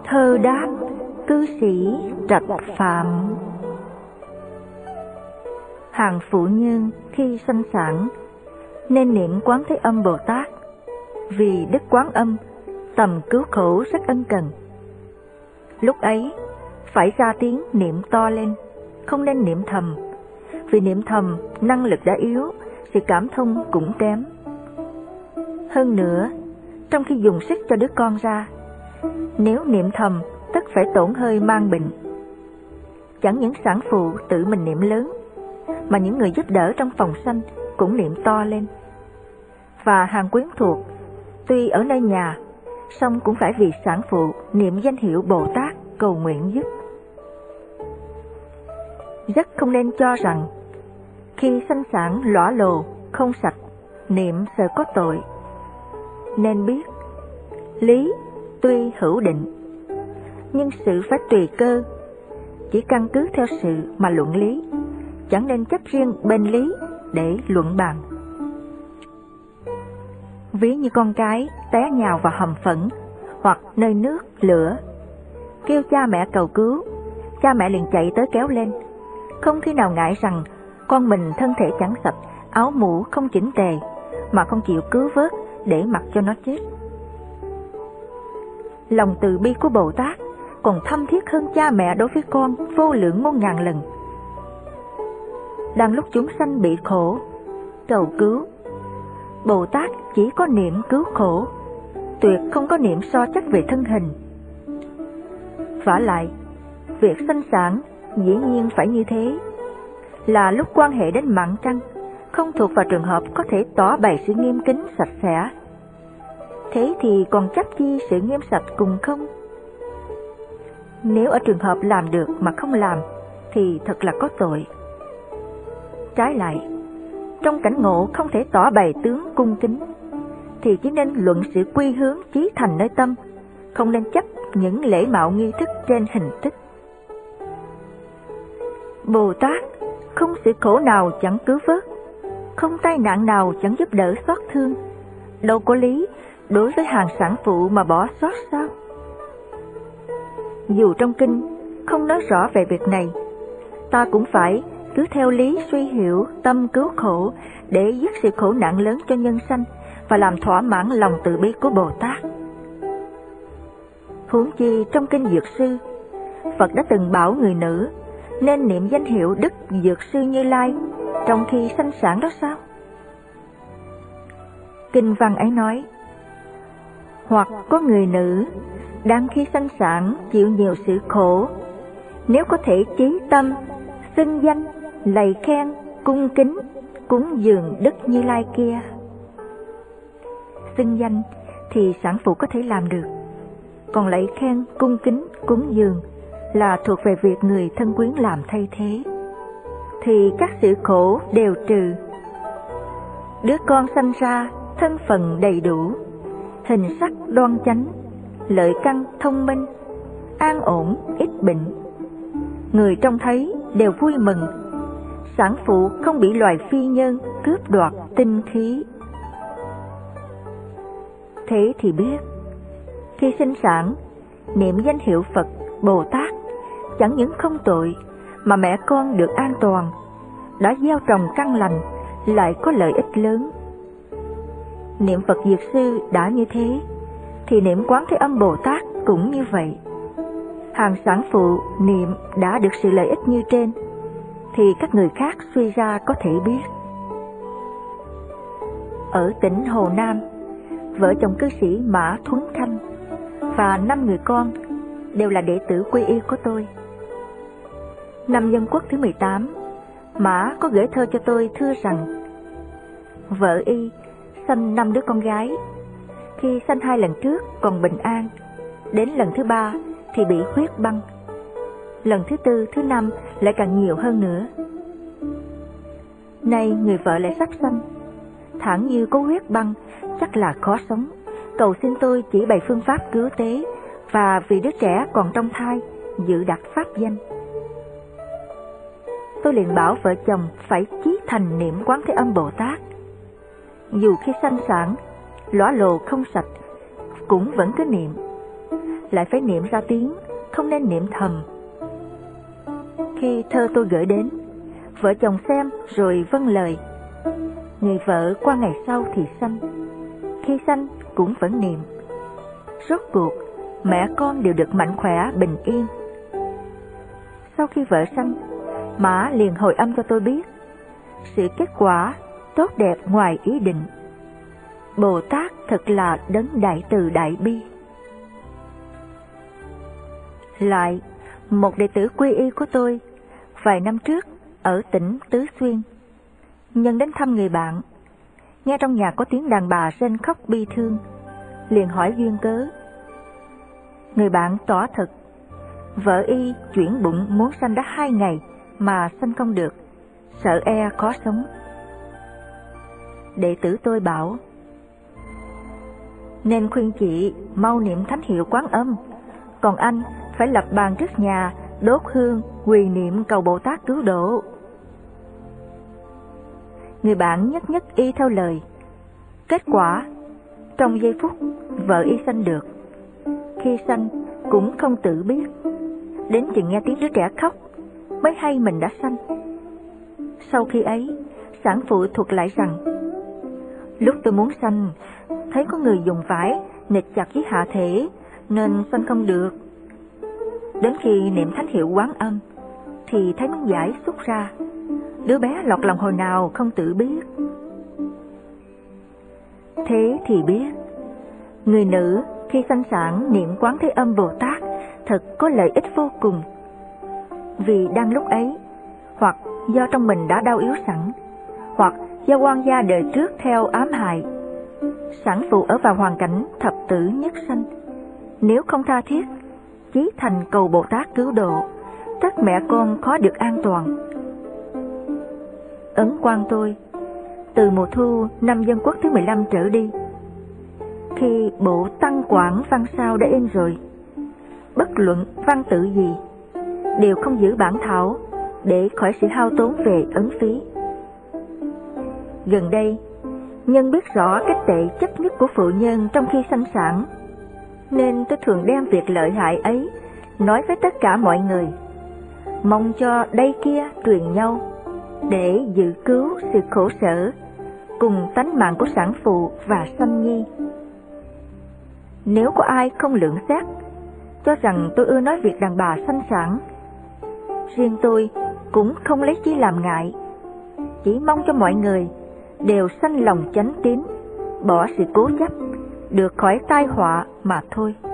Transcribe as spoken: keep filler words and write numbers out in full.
thơ đáp cư sĩ Trạch Phạm. Hàng phụ nhân khi sanh sản nên niệm Quán Thế Âm Bồ Tát, vì Đức Quán Âm tầm cứu khổ rất ân cần. Lúc ấy phải ra tiếng niệm to lên, không nên niệm thầm, vì niệm thầm năng lực đã yếu, sự cảm thông cũng kém. Hơn nữa, trong khi dùng sức cho đứa con ra, nếu niệm thầm tất phải tổn hơi mang bệnh. Chẳng những sản phụ tự mình niệm lớn, mà những người giúp đỡ trong phòng sanh cũng niệm to lên. Và hàng quyến thuộc tuy ở nơi nhà, song cũng phải vì sản phụ niệm danh hiệu Bồ Tát cầu nguyện giúp. Rất không nên cho rằng khi sanh sản lõa lồ không sạch, niệm sợ có tội. Nên biết lý tuy hữu định, nhưng sự phải tùy cơ, chỉ căn cứ theo sự mà luận lý, chẳng nên chấp riêng bên lý để luận bàn. Ví như con cái té nhào vào hầm phẫn hoặc nơi nước, lửa, kêu cha mẹ cầu cứu, cha mẹ liền chạy tới kéo lên, không khi nào ngại rằng con mình thân thể chẳng sạch, áo mũ không chỉnh tề, mà không chịu cứu vớt để mặc cho nó chết. Lòng từ bi của Bồ Tát còn thâm thiết hơn cha mẹ đối với con vô lượng muôn ngàn lần. Đang lúc chúng sanh bị khổ, cầu cứu, Bồ Tát chỉ có niệm cứu khổ, tuyệt không có niệm so chấp về thân hình. Vả lại, việc sanh sản dĩ nhiên phải như thế, là lúc quan hệ đến mạng trăng, không thuộc vào trường hợp có thể tỏ bày sự nghiêm kính sạch sẽ. Thế thì còn chấp chi sự nghiêm sạch cùng không? Nếu ở trường hợp làm được mà không làm thì thật là có tội. Trái lại, trong cảnh ngộ không thể tỏ bày tướng cung kính, thì chỉ nên luận sự quy hướng chí thành nơi tâm, không nên chấp những lễ mạo nghi thức trên hình thức. Bồ Tát không sự khổ nào chẳng cứu vớt, không tai nạn nào chẳng giúp đỡ xót thương, đâu có lý đối với hàng sản phụ mà bỏ sót sao? Dù trong kinh không nói rõ về việc này, ta cũng phải cứ theo lý suy hiểu tâm cứu khổ để dứt sự khổ nạn lớn cho nhân sanh và làm thỏa mãn lòng từ bi của Bồ Tát. Huống chi trong kinh Dược Sư, Phật đã từng bảo người nữ nên niệm danh hiệu Đức Dược Sư Như Lai trong khi sanh sản đó sao? Kinh văn ấy nói, hoặc có người nữ đang khi sanh sản chịu nhiều sự khổ, nếu có thể chí tâm xưng danh, lạy khen, cung kính, cúng dường Đức Như Lai kia. Xưng danh thì sản phụ có thể làm được, còn lạy khen, cung kính, cúng dường là thuộc về việc người thân quyến làm thay thế, thì các sự khổ đều trừ. Đứa con sanh ra thân phận đầy đủ, hình sắc đoan chánh, lợi căn thông minh, an ổn ít bệnh, người trông thấy đều vui mừng, sản phụ không bị loài phi nhân cướp đoạt tinh khí. Thế thì biết, khi sinh sản, niệm danh hiệu Phật, Bồ Tát, chẳng những không tội, mà mẹ con được an toàn, đã gieo trồng căn lành, lại có lợi ích lớn. Niệm Phật Dược Sư đã như thế, thì niệm Quán Thế Âm Bồ Tát cũng như vậy. Hàng sản phụ niệm đã được sự lợi ích như trên, thì các người khác suy ra có thể biết. Ở tỉnh Hồ Nam, vợ chồng cư sĩ Mã Thuấn Khanh và năm người con đều là đệ tử quy y của tôi. Năm Dân Quốc thứ mười tám, Mã có gửi thơ cho tôi thưa rằng vợ y sanh năm đứa con gái, khi sanh hai lần trước còn bình an, đến lần thứ ba thì bị huyết băng, lần thứ tư, thứ năm lại càng nhiều hơn nữa. Nay người vợ lại sắp sanh, thẳng như có huyết băng chắc là khó sống, cầu xin tôi chỉ bày phương pháp cứu tế, và vì đứa trẻ còn trong thai dự đặt pháp danh. Tôi liền bảo vợ chồng phải chí thành niệm Quán Thế Âm Bồ Tát, dù khi sanh sản lõa lồ không sạch cũng vẫn cứ niệm, lại phải niệm ra tiếng, không nên niệm thầm. Khi thơ tôi gửi đến, vợ chồng xem rồi vâng lời. Người vợ qua ngày sau thì sanh, khi sanh cũng vẫn niệm. Rốt cuộc mẹ con đều được mạnh khỏe bình yên. Sau khi vợ sanh, Mã liền hồi âm cho tôi biết sự kết quả tốt đẹp ngoài ý định. Bồ Tát thật là đấng đại từ đại bi. Lại, một đệ tử quy y của tôi vài năm trước ở tỉnh Tứ Xuyên, nhân đến thăm người bạn, nghe trong nhà có tiếng đàn bà rên khóc bi thương, liền hỏi duyên cớ. Người bạn tỏ thật, vợ y chuyển bụng muốn sanh đã hai ngày mà sanh không được, sợ e khó sống. Đệ tử tôi bảo, nên khuyên chị mau niệm thánh hiệu Quán Âm, còn anh phải lập bàn trước nhà, đốt hương, quỳ niệm cầu Bồ Tát cứu độ. Người bạn nhất nhất y theo lời. Kết quả, trong giây phút vợ y sanh được. Khi sanh cũng không tự biết, đến chừng nghe tiếng đứa trẻ khóc mới hay mình đã sanh. Sau khi ấy, sản phụ thuật lại rằng, lúc tôi muốn sanh, thấy có người dùng vải nịt chặt với hạ thể nên sanh không được. Đến khi niệm thánh hiệu Quán Âm thì thấy miếng vải xúc ra, đứa bé lọt lòng hồi nào không tự biết. Thế thì biết, người nữ khi sanh sản niệm Quán Thế Âm Bồ Tát thật có lợi ích vô cùng. Vì đang lúc ấy, hoặc do trong mình đã đau yếu sẵn, hoặc do quan gia đời trước theo ám hại, sản phụ ở vào hoàn cảnh thập tử nhất sanh, nếu không tha thiết chí thành cầu Bồ Tát cứu độ, tất mẹ con khó được an toàn. Ấn quan tôi, từ mùa thu năm Dân Quốc thứ mười lăm trở đi, khi bộ Tăng Quảng văn sao đã in rồi, bất luận văn tự gì đều không giữ bản thảo để khỏi sự hao tốn về ấn phí. Gần đây, nhân biết rõ cách tệ chấp nhất của phụ nhân trong khi sanh sản, nên tôi thường đem việc lợi hại ấy nói với tất cả mọi người, mong cho đây kia truyền nhau để dự cứu sự khổ sở cùng tánh mạng của sản phụ và sanh nhi. Nếu có ai không lượng xét, cho rằng tôi ưa nói việc đàn bà sanh sản, riêng tôi cũng không lấy chí làm ngại, chỉ mong cho mọi người đều sanh lòng chánh tín, bỏ sự cố chấp, được khỏi tai họa mà thôi.